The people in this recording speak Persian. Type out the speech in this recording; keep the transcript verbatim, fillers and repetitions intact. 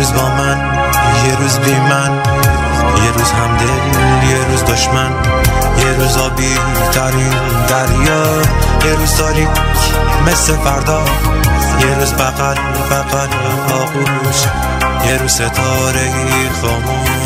روز با من، یه روز بی من، یه روز همدل، یه روز دشمن، یه روز آبی ترین دریا، یه روز تاریک مثل فردا، یه روز بغل بغل آغوش، یه روز ستاره خاموش.